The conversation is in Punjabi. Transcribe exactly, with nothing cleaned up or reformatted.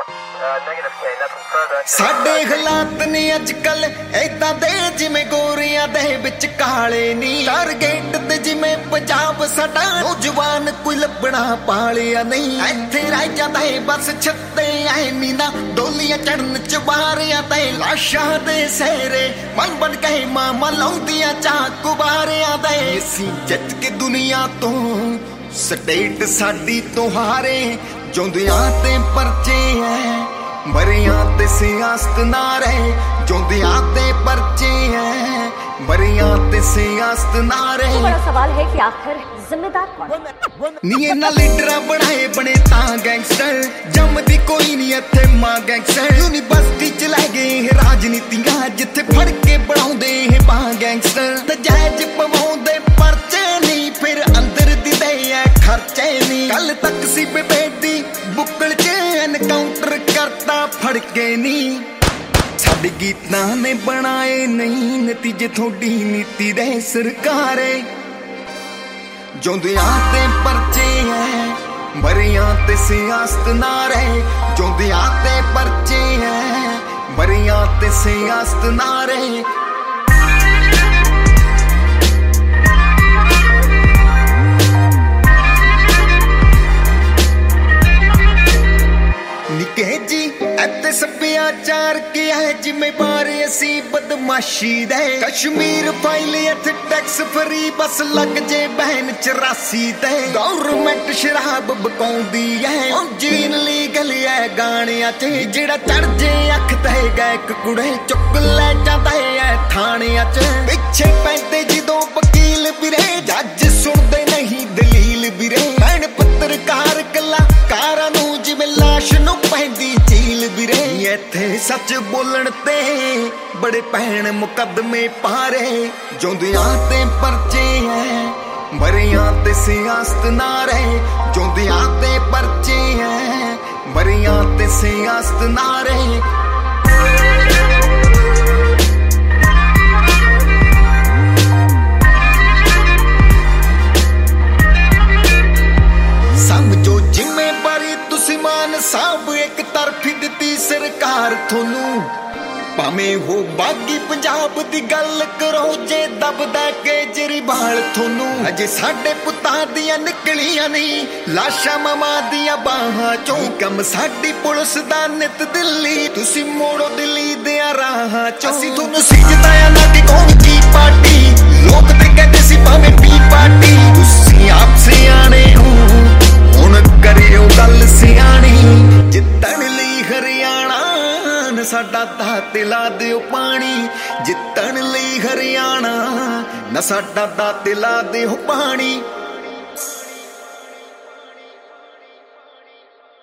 ਸਾਡੇ ਹਾਲਾਤ ਨੇ ਅੱਜ ਕੱਲ ਏਦਾਂ ਦੇ ਜਿਵੇਂ ਗੋਰਿਆਂ ਦੇ ਵਿੱਚ ਕਾਲੇ ਨੀ ਟਾਰਗੇਟ ਤੇ ਜਿਵੇਂ ਪੰਜਾਬ ਸਾਡਾ ਨੌਜਵਾਨ ਕੋਈ ਲੱਭਣਾ ਪਾਲਿਆ ਨਹੀਂ ਇੱਥੇ ਰਹਿ ਜਾਂਦਾ ਏ ਬਸ ਛੱਤੇ ਐ ਨੀ ਨਾ ਡੋਲੀਆਂ ਚੜਨ ਚਵਾਰਿਆਂ ਤੇ ਲਾਸ਼ਾਂ ਦੇ ਸਹਿਰੇ ਮਨ ਬਣ ਕੇ ਮਾਮਾ ਲਾਉਂਦੀਆਂ ਚਾਕੂ ਬਾਰਿਆਂ ਦੇ ਅਸੀਂ ਜਿੱਤ ਕੇ ਦੁਨੀਆ ਤੋਂ ਸਟੇਟ ਸਾਡੀ ਤੋਂ ਹਾਰੇ ਜੁੰਦਿਆਂ ਤੇ ਪਰਚੇ ਐ ਮਰਿਆਂ ਤੇ ਸਿਆਸਤ ਨਾ ਰਹੇ ਜੁੰਦਿਆਂ ਤੇ ਪਰਚੇ ਐ ਮਰਿਆਂ ਤੇ ਸਿਆਸਤ ਨਾ ਰਹੇ। बड़ा सवाल है कि आखिर जिम्मेदार कौन? ਨੀ ਇਹਨਾਂ ਲੀਡਰਾਂ ਬਣਾਏ ਬਣੇ ਤਾਂ ਗੈਂਗਸਟਰ ਜੰਮਦੀ ਕੋਈ ਨਹੀਂ ਇੱਥੇ ਮਾਂ ਗੈਂਗਸਟਰ ਯੂਨੀਵਰਸਿਟੀ ਚ ਲੈ ਗਏ ਇਹ ਰਾਜਨੀਤੀਆਂ ਜਿੱਥੇ ਫੜ ਕੇ ਬਣਾਉਂਦੇ ਇਹ ਬਾਹ ਗੈਂਗਸਟਰ ਤੇ ਜਾਇਜ਼ ਪਵਾਉਂਦੇ ਪਰਚੇ ਨਹੀਂ ਫਿਰ ਅੰਦਰ ਦੀ ਦੇ ਐ ਖਰਚੇ ਨਹੀਂ ਕੱਲ ਤੱਕ ਸੀ ਬੇਬੇਦੀ ਬੁੱਕਲ ਚ ਐਨਕਾਊਂਟਰ ਕਰਤਾ ਫੜ ਕੇ ਨਹੀਂ ਸਾਡੇ ਗੀਤਾਂ ਨੇ ਬਣਾਏ ਨਹੀਂ ਨਤੀਜੇ ਥੋੜੀ ਨੀਤੀ ਦੇ ਸਰਕਾਰੇ ਜੁੰਦਿਆਂ ਤੇ ਪਰਚੇ ਐ ਮਰਿਆਂ ਤੇ ਸਿਆਸਤ ਨਾ ਰਹੇ ਜੁੰਦਿਆਂ ਤੇ ਪਰਚੇ ਐ ਮਰਿਆਂ ਤੇ ਸਿਆਸਤ ਨਾ ਰਹੇ। ਨਿੱਕੇ ਜੀ ਇੱਥੇ ਸੱਭਿਆਚਾਰ ਕੀ ਹੈ ਜ਼ਿੰਮੇਵਾਰ ਅਸੀਂ ਬਦਮਾਸ਼ੀ ਦੇ ਕਸ਼ਮੀਰ ਫਾਈਲ ਇੱਥੇ ਟੈਕਸ ਫਰੀ ਬਸ ਲੱਗ ਜੇ ਬਹਿਨ ਚੁਰਾਸੀ ਤੇ ਗੌਰਮੈਂਟ ਸ਼ਰਾਬ ਬਕਾਉਂਦੀ ਐ ਜੀਨ ਲੀਗਲ ਐ ਗਾਣਿਆਂ ਚ ਜਿਹੜਾ ਚੜ ਜੇ ਅੱਖ ਤੇ ਗਾਇਕ ਕੁੜੇ ਚੁੱਕ ਲੈ ਜਾਂਦਾ ਐ ਥਾਣਿਆਂ ਚ ਪਿੱਛੇ ਪੈਂਦੇ ਜਦੋਂ ਵਕੀਲ ਵੀਰੇ ਜੱਜ ਸੁਣਦੇ ਨਹੀਂ ਦਲੀਲ ਵੀਰੇ ਭੈਣ ਪੱਤਰਕਾਰ ਕਲਾਕਾਰਾਂ ਨੂੰ ਜਿਵੇਂ ਲਾਸ਼ ਨੂੰ ਪੈਂਦੀ ਝੀਲ ਵੀਰੇ ਇੱਥੇ ਸੱਚ ਬੋਲਣ ਤੇ ਬੜੇ ਭੈਣ ਮੁਕੱਦਮੇ ਪਾਰੇ ਜੁੰਦਿਆਂ ਤੇ ਪਰਚੇ ਐ ਮਰਿਆਂ ਤੇ ਸਿਆਸਤ ਨਾ ਰਹੇ ਜੁੰਦਿਆਂ ਤੇ ਪਰਚੇ ਐ ਮਰਿਆਂ ਤੇ ਸਿਆਸਤ ਨਾ ਰਹੇ। ਸਮਝੋ ਜ਼ਿੰਮੇਵਾਰੀ ਤੁਸੀਂ ਮਾਨ ਸਾਹਿਬ ਇੱਕ ਤਰਫੀ ਦਿੱਤੀ ਸਰਕਾਰ ਤੁਹਾਨੂੰ ਭਾਵੇਂ ਹੋ ਬਾਗੀ ਪੰਜਾਬ ਦੀ ਗੱਲ ਕਰੋ ਜੇ ਦਬਦਾ ਕੇਜਰੀਵਾਲ ਤੁਹਾਨੂੰ ਅਜੇ ਸਾਡੇ ਪੁੱਤਾਂ ਦੀਆਂ ਨਿਕਲੀਆਂ ਨਹੀਂ ਲਾਸ਼ਾਂ ਮਾਵਾਂ ਦੀਆਂ ਬਾਹਾਂ ਚੋਂ ਕੰਮ ਸਾਡੀ ਪੁਲਿਸ ਦਾ ਨਿਤ ਦਿੱਲੀ ਤੁਸੀਂ ਮੋੜੋ ਦਿੱਲੀ ਦੇ ਰਾਹਾਂ ਚੋਂ ਅਸੀਂ ਤੁਹਾਨੂੰ ਸਿੱਝਦਾ ਆ ਨਾ ਕਿ ਕੌਣ ਕੀ ਪਾਰਟੀ ਲੋਕ ਤੇ ਕਹਿੰਦੇ ਸੀ ਭਾਵੇਂ ਪੀ ਪਾਰਟੀ ਤੁਸੀਂ ਆਪ ਸਿਆਣੇ ਹੋ ਹੁਣ ਕਰਿਓ ਗੱਲ ਸਿਆਣੀ ਜਿੱਤਣ ਲਈ ਹਰਿਆਣਾ ਨਾ ਸਾਡਾ ਦਾ ਤਿਲਾ ਦਿਓ ਪਾਣੀ ਜਿੱਤਣ ਲਈ ਹਰਿਆਣਾ ਨਾ ਸਾਡਾ ਦਾ ਤਿਲਾ ਦਿਓ ਪਾਣੀ।